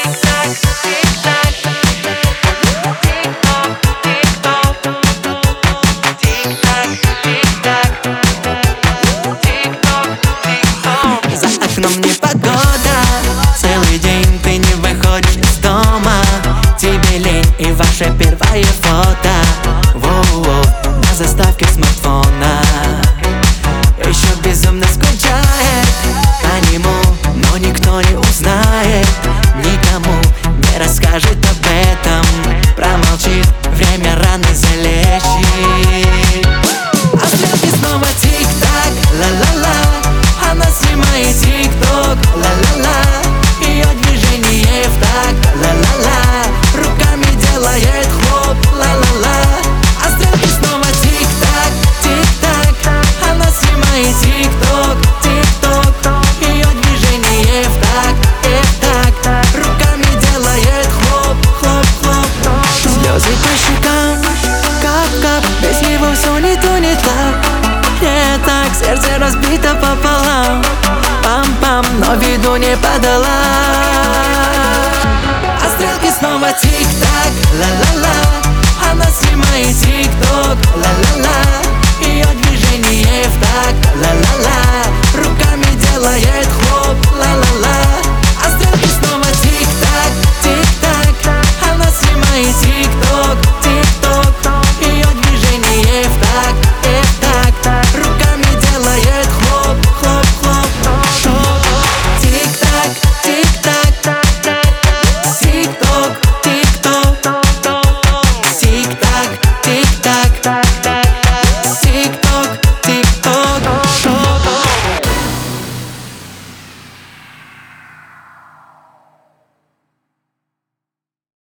За окном непогода, целый день ты не выходишь из дома. Тебе лень и ваше первое фото на заставке смартфона. Еще безумно скучает по нему, но никто не узнает, никому не расскажет об этом. Промолчит, время раны залечит. А стрелки снова тик-так, ла-ла-ла. Она снимает тик-ток, ла-ла-ла. Ее движение в такт, ла-ла-ла. Руками делает хлоп, ла-ла-ла. А стрелки снова тик-так, тик-так. Она снимает тик-ток, тик-ток. Ее движение в такт, руками делает хлоп, хлоп, хлоп. Слезы по щекам, кап-кап. Без него все не то, не так. Не так, сердце разбито пополам. Пам-пам, но виду не подала. А стрелки снова тик-так, ла-ла-ла. Она снимает тик-ток, ла-ла-ла. Ее движение в такт, ла-ла-ла. Руками делает хлоп.